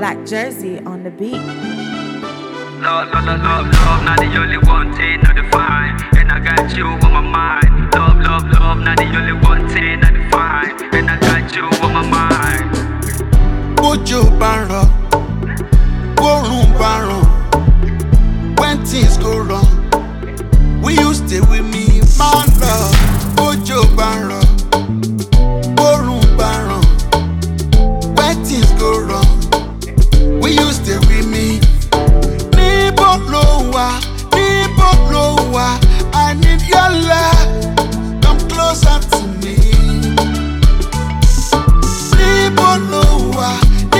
Black Jersey on the beat. Love, not the only one thing I define. And I got you on my mind. Love, not the only one thing I define. And I got you on my mind. Bojo Barro, Borun Barro. When things go wrong, will you stay with me, my love? Bojo Barro, Borun Barro. When things go wrong, will you stay with me? Nibo Lowa, I need your love. Come closer to me. Nibo Lowa,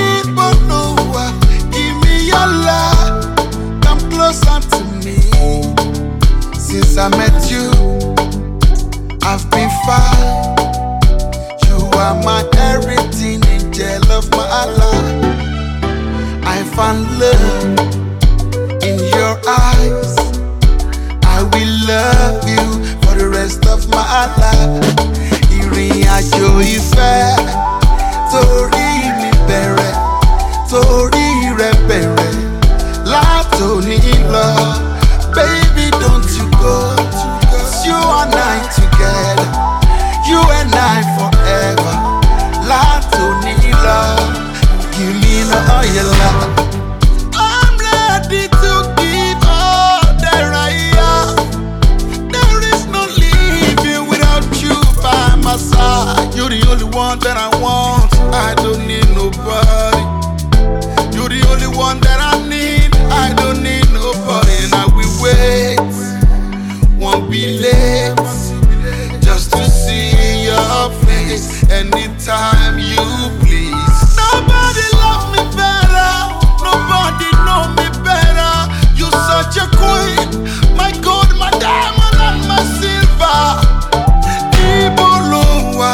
give me your love. Come closer to me. Since I met you, I've been far. You are my everything, angel of my life. I found love in your eyes. I will love you for the rest of my life. Ìrìn àjò ìfẹ́ torí mi bẹ̀rẹ̀, torí rẹ bẹ̀rẹ̀ látòní lọ. Baby, don't you go, 'cause you and I together, you and I forever. Látòní lọ, give me all your love. I'm ready to give all that I am. There is no living without you by my side. You're the only one that I want. I don't need nobody. You're the only one that I need. I don't need nobody. And I will wait, won't be late, just to see your face anytime you please. Nobody love me better, nobody know me better. You're such a queen, my gold, my diamond, and my silver. Nibo Lowa,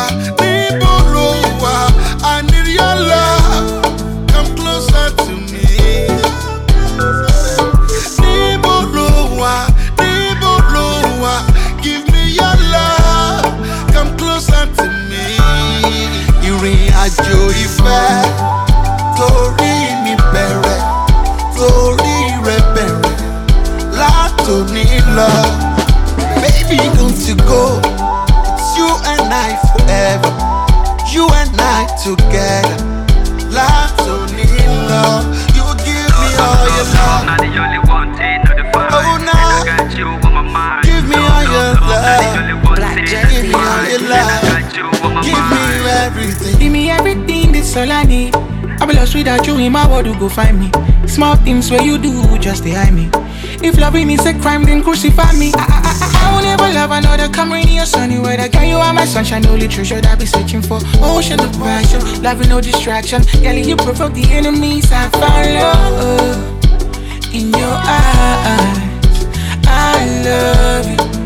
I need your love. Come closer to me. Nibo Lowa, give me your love. Come closer to me. Ìrìn àjò ìfẹ́ torí mi bẹ̀rẹ̀, torí rẹ bẹ̀rẹ̀ látòní lọ. Baby, don't you go, it's you and I forever, you and I together látòní lọ. You give me all your love. Not the only one thing I define. Oh, nah. And I got you on my mind. Give me all your love. Black Give Jersey me all your And I love. got you on my Give me mind. everything. Give me everything, that's all I need. I be lost without you in my world, you go find me. Small things where you do, just behind me. If loving is a crime, then crucify me. I will never love another Camry or sunny weather. Girl, you are my sunshine, only treasure that I be searching for. Ocean of passion, loving no distraction. Girl, you provoke the enemies, I found love in your eyes. I love you.